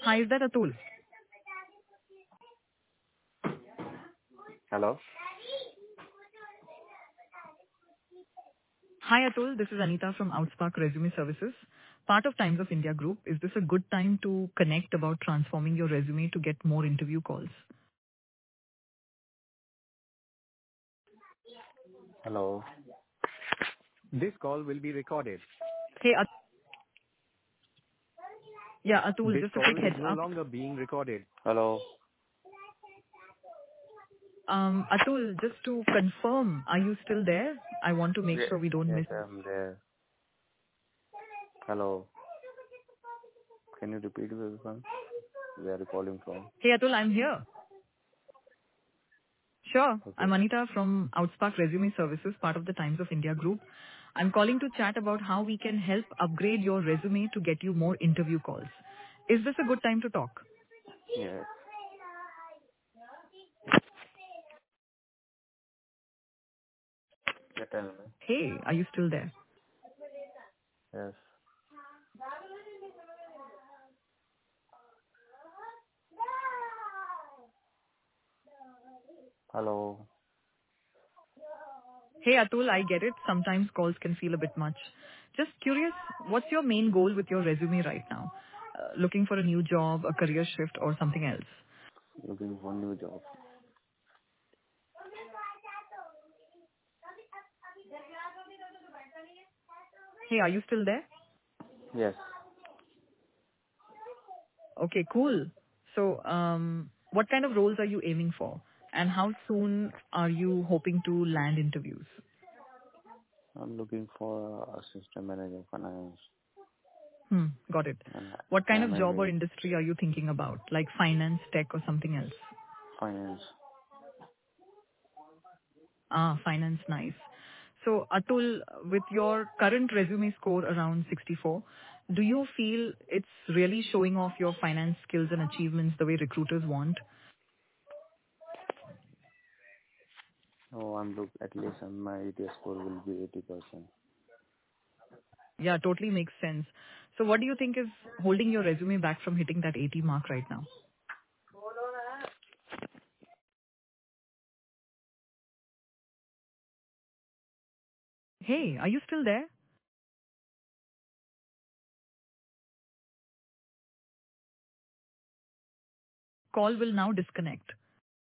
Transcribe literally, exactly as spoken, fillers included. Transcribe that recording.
Hi, is that Atul? Hello? Hi, Atul. This is Anita from Outspark Resume Services, part of Times of India Group. Is this a good time to connect about transforming your resume to get more interview calls? Hello? This call will be recorded. Hey, At- yeah, Atul, This just a call quick is heads no up. longer being recorded. Hello? Um, Atul, just to confirm, are you still there? I want to make Yes. sure we don't Yes, miss. I'm there. Hello? Can you repeat this one? Where are you calling from? Hey, Atul, I'm here. Sure. Okay. I'm Anita from Outspark Resume Services, part of the Times of India Group. I'm calling to chat about how we can help upgrade your resume to get you more interview calls. Is this a good time to talk? Yes. Yeah, tell me. Hey, are you still there? Yes. Hello? Hey, Atul, I get it. Sometimes calls can feel a bit much. Just curious, what's your main goal with your resume right now? Uh, looking for a new job, a career shift, or something else? Looking for new job. Hey, are you still there? Yes. Okay, cool. So, um, what kind of roles are you aiming for? And how soon are you hoping to land interviews? I'm looking for assistant manager finance Hmm, got it. and What kind of M job and or A industry are you thinking about? Like finance, tech, or something else? finance. Ah, finance, nice. So, Atul, with your current resume score around sixty-four, do you feel it's really showing off your finance skills and achievements the way recruiters want? Oh, I'm look at least um, my E T S score will be eighty percent. Yeah, totally makes sense. So what do you think is holding your resume back from hitting that eighty mark right now? Hey, are you still there? Call will now disconnect.